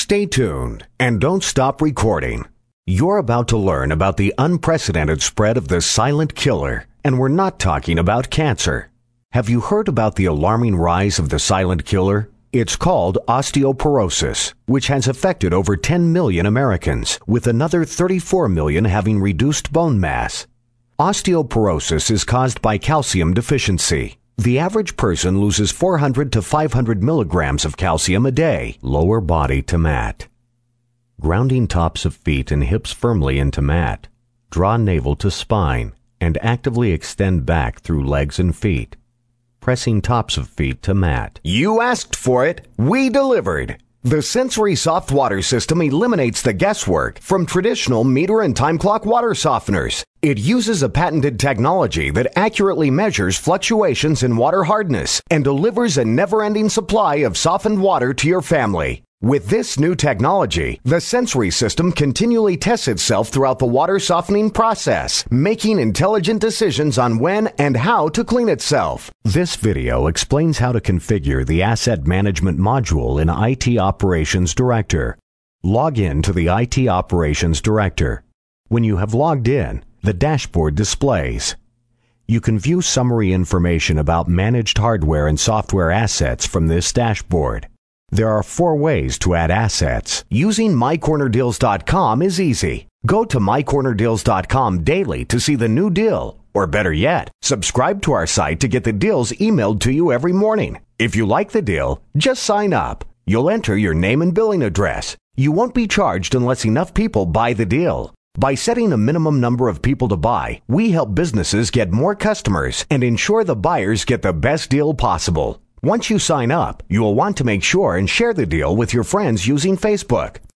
Stay tuned and don't stop recording. You're about to learn about the unprecedented spread of the silent killer, and we're not talking about cancer. Have you heard about the alarming rise of the silent killer? It's called osteoporosis, which has affected over 10 million Americans, with another 34 million having reduced bone mass. Osteoporosis is caused by calcium deficiency. The average person loses 400 to 500 milligrams of calcium a day, lower body to mat. Grounding tops of feet and hips firmly into mat. Draw navel to spine and actively extend back through legs and feet. Pressing tops of feet to mat. You asked for it. We delivered. The Sensory Soft Water System eliminates the guesswork from traditional meter and time clock water softeners. It uses a patented technology that accurately measures fluctuations in water hardness and delivers a never-ending supply of softened water to your family. With this new technology, the Sensory system continually tests itself throughout the water softening process, making intelligent decisions on when and how to clean itself. This video explains how to configure the Asset Management module in IT Operations Director. Log in to the IT Operations Director. When you have logged in, the dashboard displays. You can view summary information about managed hardware and software assets from this dashboard. There are 4 ways to add assets. Using MyCornerDeals.com is easy. Go to MyCornerDeals.com daily to see the new deal. Or better yet, subscribe to our site to get the deals emailed to you every morning. If you like the deal, just sign up. You'll enter your name and billing address. You won't be charged unless enough people buy the deal. By setting a minimum number of people to buy, we help businesses get more customers and ensure the buyers get the best deal possible. Once you sign up, you will want to make sure and share the deal with your friends using Facebook.